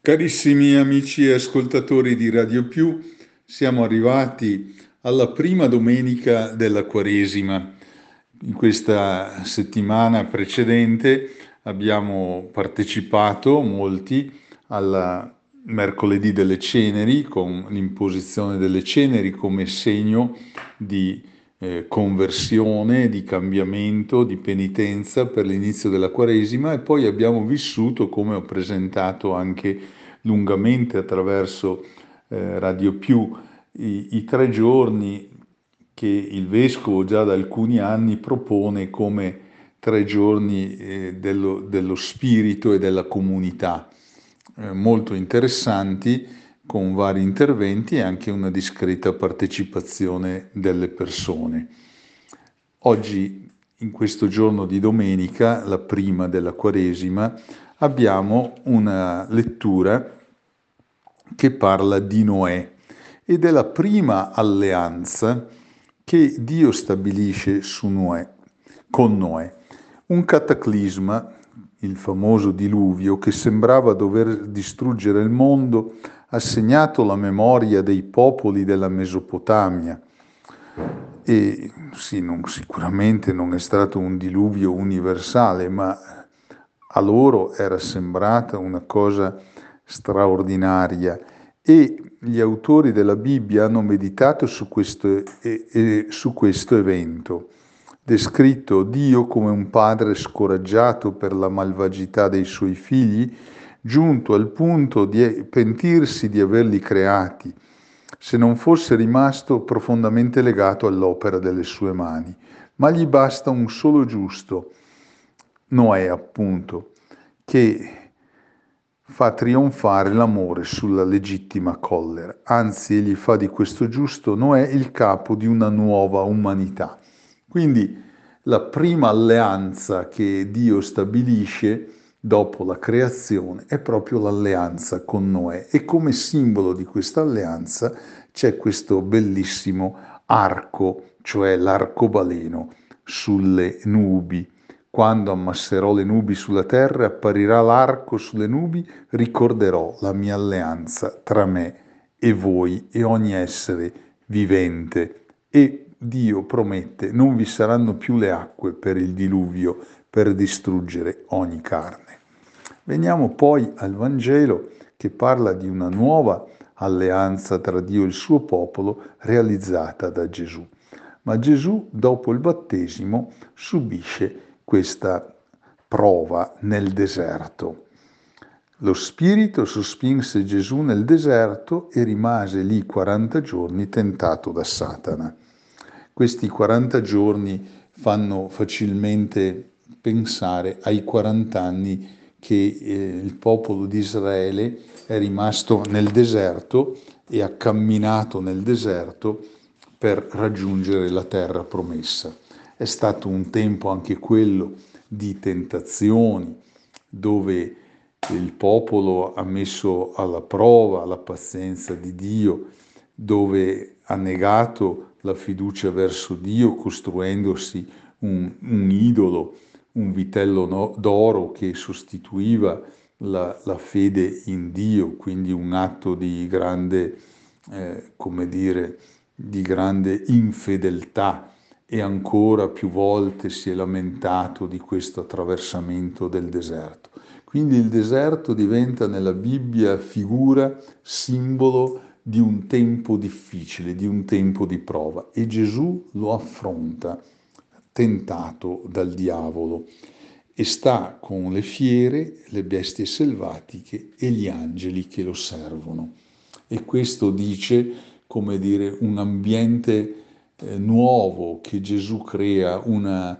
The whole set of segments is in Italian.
Carissimi amici e ascoltatori di Radio Più, siamo arrivati alla prima domenica della Quaresima. In questa settimana precedente abbiamo partecipato molti al mercoledì delle ceneri, con l'imposizione delle ceneri come segno di conversione, di cambiamento, di penitenza per l'inizio della Quaresima, e poi abbiamo vissuto, come ho presentato anche lungamente attraverso Radio Più, i 3 giorni che il Vescovo già da alcuni anni propone come 3 giorni dello spirito e della comunità, molto interessanti, con vari interventi e anche una discreta partecipazione delle persone. Oggi, in questo giorno di domenica, la prima della Quaresima, abbiamo una lettura che parla di Noè ed è la prima alleanza che Dio stabilisce con Noè. Un cataclisma, il famoso diluvio, che sembrava dover distruggere il mondo, ha segnato la memoria dei popoli della Mesopotamia. E sì, sicuramente non è stato un diluvio universale, ma a loro era sembrata una cosa straordinaria, e gli autori della Bibbia hanno meditato su questo evento, descritto Dio come un padre scoraggiato per la malvagità dei suoi figli, giunto al punto di pentirsi di averli creati, se non fosse rimasto profondamente legato all'opera delle sue mani. Ma gli basta un solo giusto, Noè appunto, che fa trionfare l'amore sulla legittima collera. Anzi, egli fa di questo giusto Noè il capo di una nuova umanità. Quindi la prima alleanza che Dio stabilisce dopo la creazione è proprio l'alleanza con Noè, e come simbolo di questa alleanza c'è questo bellissimo arco, cioè l'arcobaleno sulle nubi. Quando ammasserò le nubi sulla terra, apparirà l'arco sulle nubi, ricorderò la mia alleanza tra me e voi e ogni essere vivente. E Dio promette: non vi saranno più le acque per il diluvio, per distruggere ogni carne. Veniamo poi al Vangelo, che parla di una nuova alleanza tra Dio e il suo popolo realizzata da Gesù. Ma Gesù, dopo il battesimo, subisce questa prova nel deserto. Lo Spirito sospinse Gesù nel deserto e rimase lì 40 giorni tentato da Satana. Questi 40 giorni fanno facilmente pensare ai 40 anni che il popolo di Israele è rimasto nel deserto e ha camminato nel deserto per raggiungere la terra promessa. È stato un tempo anche quello di tentazioni, dove il popolo ha messo alla prova la pazienza di Dio, dove ha negato la fiducia verso Dio costruendosi un idolo, un vitello d'oro che sostituiva la fede in Dio, quindi un atto di grande, come dire, di grande infedeltà, e ancora più volte si è lamentato di questo attraversamento del deserto. Quindi il deserto diventa nella Bibbia figura, simbolo di un tempo difficile, di un tempo di prova, e Gesù lo affronta tentato dal diavolo e sta con le fiere, le bestie selvatiche e gli angeli che lo servono. E questo dice, come dire, un ambiente nuovo che Gesù crea, una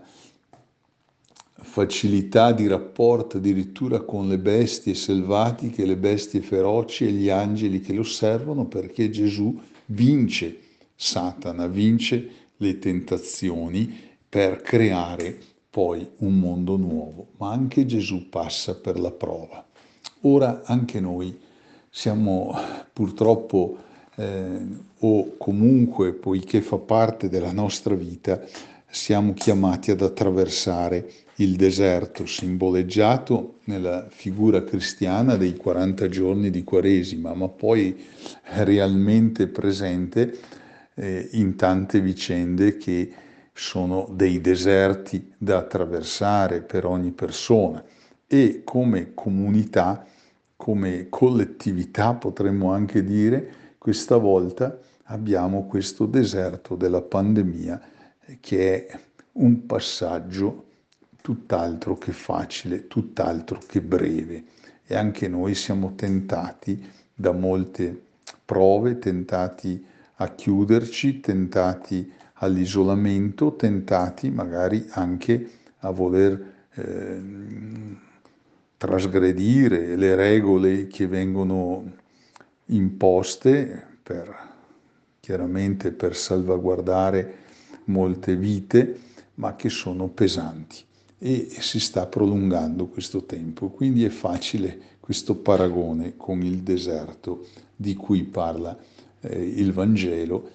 facilità di rapporto addirittura con le bestie selvatiche, le bestie feroci e gli angeli che lo servono, perché Gesù vince Satana, vince le tentazioni per creare poi un mondo nuovo. Ma anche Gesù passa per la prova. Ora anche noi siamo purtroppo o comunque, poiché fa parte della nostra vita, siamo chiamati ad attraversare il deserto, simboleggiato nella figura cristiana dei 40 giorni di Quaresima, ma poi realmente presente in tante vicende che sono dei deserti da attraversare per ogni persona e come comunità, come collettività potremmo anche dire, questa volta abbiamo questo deserto della pandemia che è un passaggio tutt'altro che facile, tutt'altro che breve. E anche noi siamo tentati da molte prove, tentati a chiuderci, tentati all'isolamento, tentati magari anche a voler trasgredire le regole che vengono imposte chiaramente per salvaguardare molte vite, ma che sono pesanti e si sta prolungando questo tempo. Quindi è facile questo paragone con il deserto di cui parla il Vangelo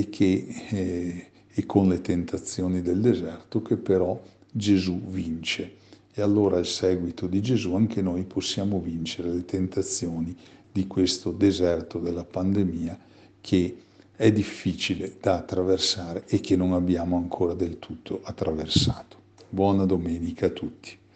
e con le tentazioni del deserto che però Gesù vince. E allora al seguito di Gesù anche noi possiamo vincere le tentazioni di questo deserto della pandemia che è difficile da attraversare e che non abbiamo ancora del tutto attraversato. Buona domenica a tutti.